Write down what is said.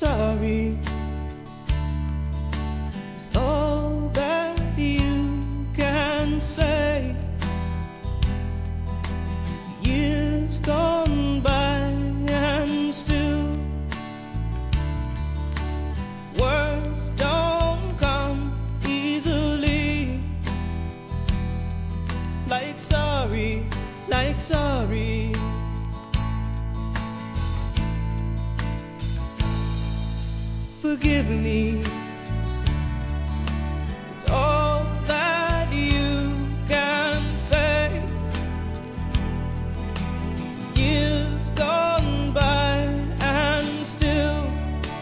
sorry is all that you can say. Years gone by and still words don't come easily. Like sorry, like sorry. Forgive me.